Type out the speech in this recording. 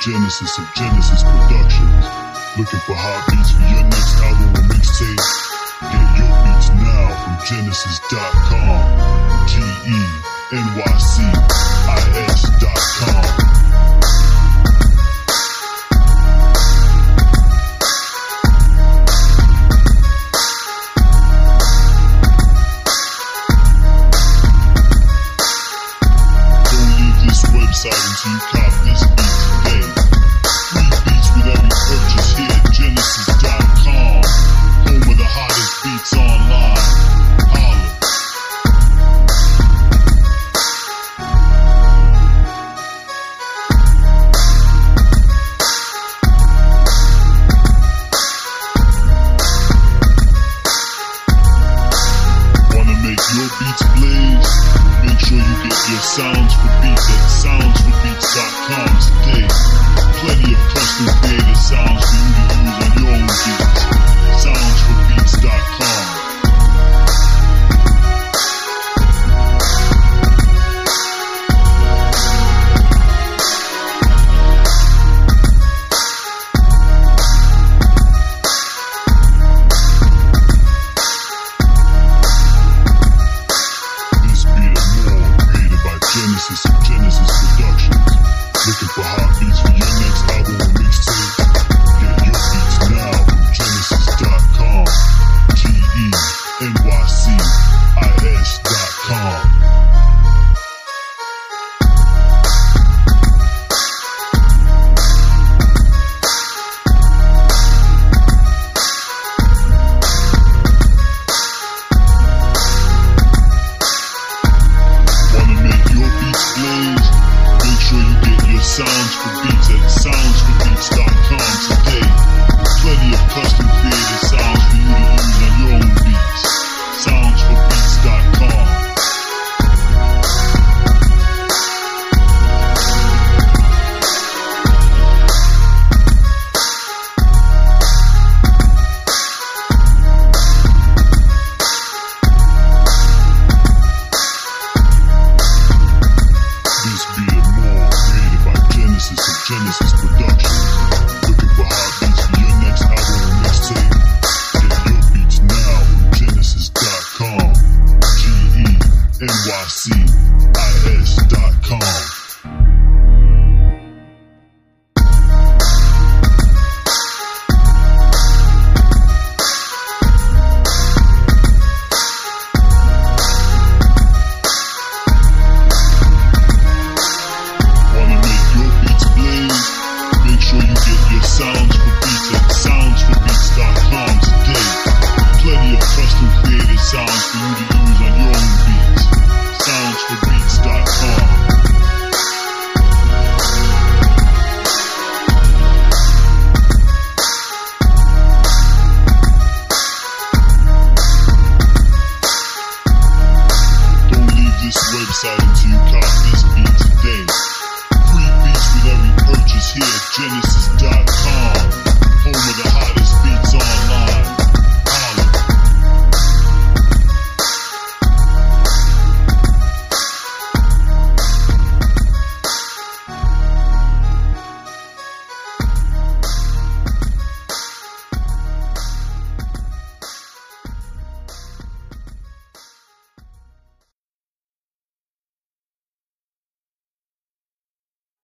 Genesis of Genesis Productions. Looking for hot beats for your next album or mixtape? Get your beats now from Genesis.com. GENYCIS.com. Until you cop this beat today. Free beats with every purchase here at Genesis.com. Home of the hottest beats online. Holla. Wanna make your beats blaze? Make sure you get your sounds for beats at soundsforbeats.com today. Plenty of custom created sounds for you to use on your own beats. Soundsforbeats.com. Genesis of Genesis Productions. Looking for hot beats for your next album or mixtape? Get your beats now from Genesis.com. GENYCIS.com. Sounds for beats at soundsforbeats.com today. Plenty of custom created sounds for you to use on your own beats. Soundsforbeats.com. This beat and more created by Genesis of Genesis Productions. Looking for hot beats for your next album or mixtape? Get your beats now from Genesis.com. GENYCIS.com. Sounds for beats at soundsforbeats.com today. Plenty of custom created sounds for you to use on your own beats. Soundsforbeats.com. Don't leave this website until